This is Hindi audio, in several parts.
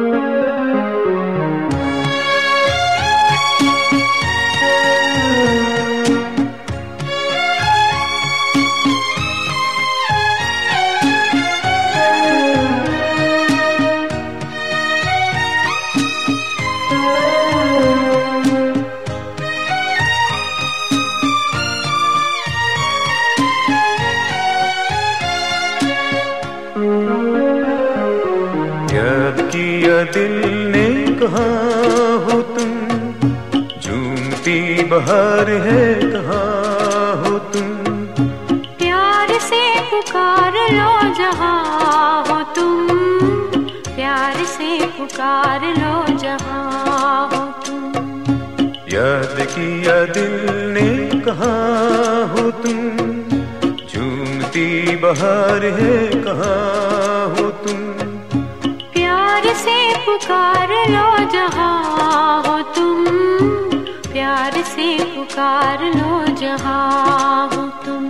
याद किया दिल ने कहाँ हो तुम, झूमती बहार है कहाँ हो तुम। प्यार से पुकार लो जहाँ हो तुम, प्यार से पुकार लो जहाँ हो तुम। याद किया दिल ने कहाँ हो तुम, झूमती बहार है कहाँ हो तुम। प्यार से पुकार लो जहाँ हो तुम, प्यार से पुकार लो जहाँ हो तुम।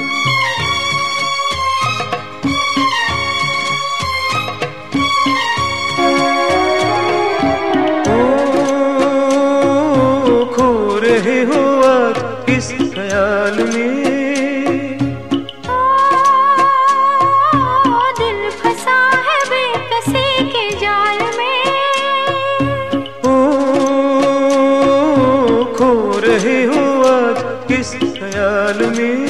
ओ खो रहे हो आज किस ख्याल में, रहे हो आज किस ख्याल में।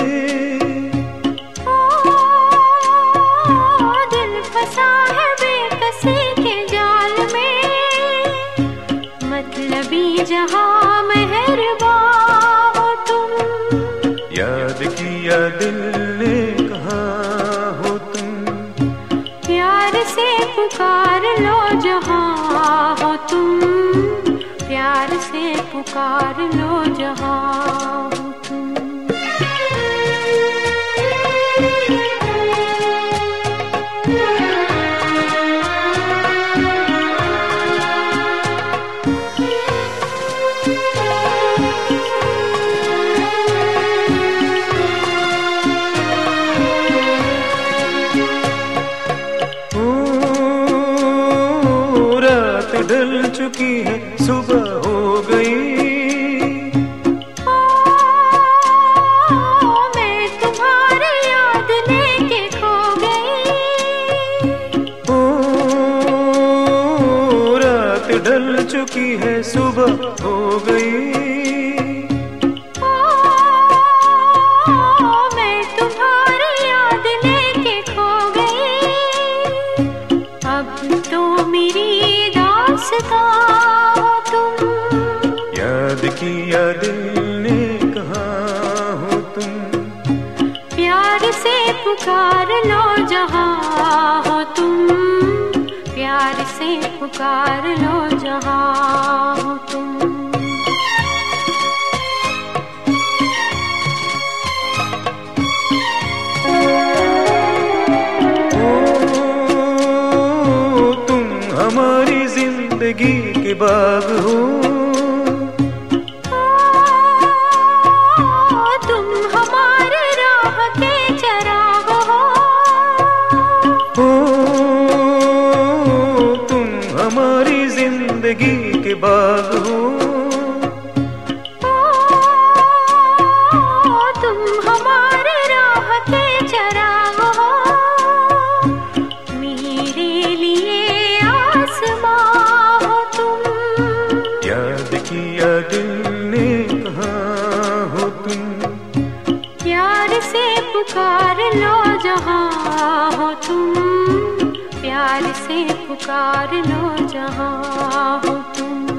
दिल फंसा है बेकसी के जाल में, मतलबी जहां मेहरबान हो तुम। याद किया दिल ने कहाँ हो तुम, प्यार से पुकार लो जहां हो तुम, प्यार से पुकार लो जहाँ हो तुम। रात ढल चुकी है सुबह हो गई, मैं तुम्हारी याद लेके खो गई। रात ढल चुकी है सुबह हो गई, मैं तुम्हारी याद लेके खो गई। अब तो मेरी तुम। याद किया दिल ने कहाँ हो तुम, प्यार से पुकार लो जहाँ हो तुम, प्यार से पुकार लो जहाँ हो तुम। तुम हमारी जिंदगी के बाग हो, तुम हमारे राह के चराग हो। तुम हमारी जिंदगी के बाग हो, तुम हमारे राह के चराग हो। मेरे लिए आसमां हो तुम। याद किया दिल ने कहाँ हो तुम, प्यार से पुकार लो जहाँ हो तुम, प्यार से पुकार लो जहाँ हो तुम।